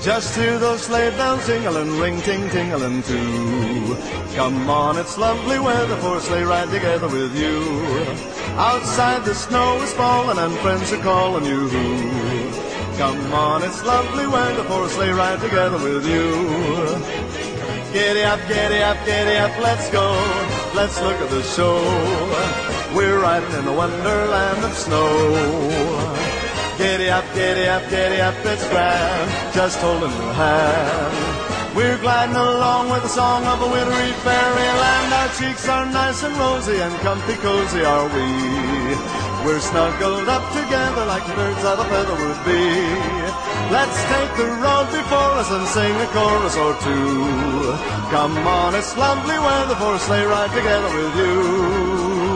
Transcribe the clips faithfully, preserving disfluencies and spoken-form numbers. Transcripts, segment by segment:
Just hear those sleigh bells jingling, ring, ting, tingling too. Come on, it's lovely weather for a sleigh ride together with you. Outside the snow is falling and friends are calling you. Come on, it's lovely weather for a sleigh ride together with you. Giddy up, giddy up, giddy up, let's go. Let's look at the show. We're riding in the wonderland of snow. Giddy up, giddy up, giddy up, it's grand, just holding your hand. We're gliding along with the song of a wintry fairyland. Our cheeks are nice and rosy and comfy cozy are we. We're snuggled up together like birds of a feather would be. Let's take the road before us and sing a chorus or two. Come on, it's lovely weather for a sleigh ride together with you.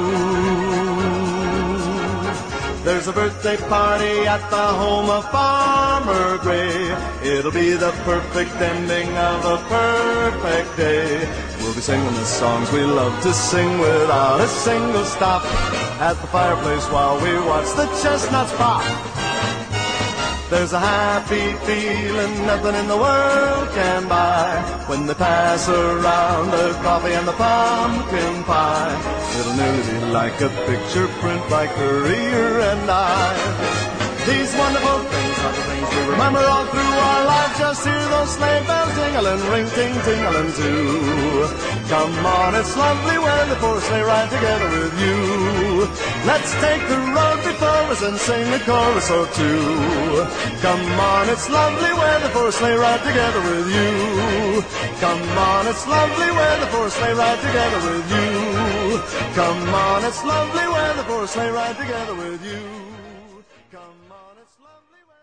There's a birthday party at the home of Farmer Gray. It'll be the perfect ending of a perfect day. We'll be singing the songs we love to sing without a single stop at the fireplace while we watch the chestnuts pop. There's a happy feeling nothing in the world can buy when they pass around the coffee and the pumpkin pie. It'll nearly be like a picture print by Currier and I. These wonderful things are the things we remember all through our life. Just hear those sleigh bells jingling, ring, ting, tingling too. Come on, it's lovely weather for a sleigh ride together with you. Let's take the road before us and sing a chorus or two. Come on, it's lovely weather for a sleigh ride together with you. Come on, it's lovely weather for a sleigh ride together with you. Come on, it's lovely weather for a sleigh ride together with you. Come on, it's lovely weather.